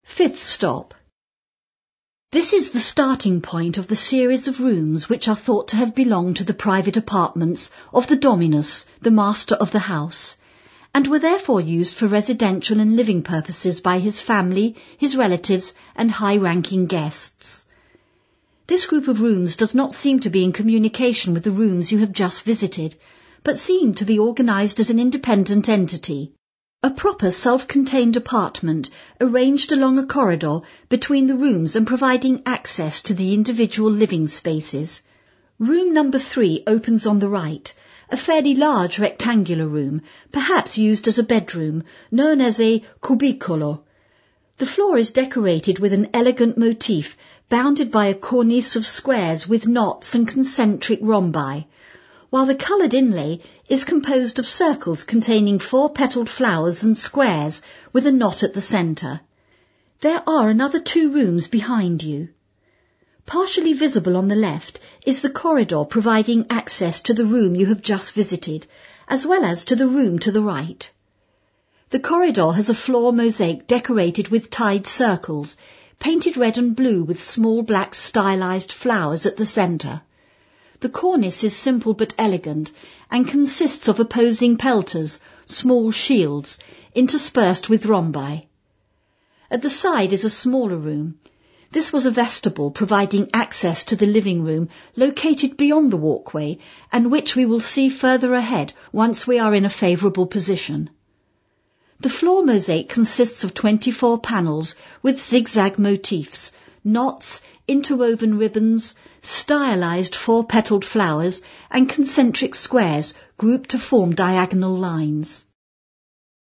Fifth stop. This is the starting point of the series of rooms which are thought to have belonged to the private apartments of the dominus, the master of the house, and were therefore used for residential and living purposes by his family, his relatives, and high-ranking guests. This group of rooms does not seem to be in communication with the rooms you have just visited, but seem to be organized as an independent entity. A proper self-contained apartment arranged along a corridor between the rooms and providing access to the individual living spaces. Room number 3 opens on the right, a fairly large rectangular room, perhaps used as a bedroom, known as a cubicolo. The floor is decorated with an elegant motif, bounded by a cornice of squares with knots and concentric rhombi, while the coloured inlay is composed of circles containing 4-petalled flowers and squares with a knot at the centre. There are another 2 rooms behind you. Partially visible on the left is the corridor providing access to the room you have just visited, as well as to the room to the right. The corridor has a floor mosaic decorated with tied circles, painted red and blue with small black stylized flowers at the centre. The cornice is simple but elegant and consists of opposing pelters, small shields, interspersed with rhombi. At the side is a smaller room. This was a vestibule providing access to the living room located beyond the walkway and which we will see further ahead once we are in a favourable position. The floor mosaic consists of 24 panels with zigzag motifs, knots, interwoven ribbons, stylized 4-petalled flowers and concentric squares grouped to form diagonal lines.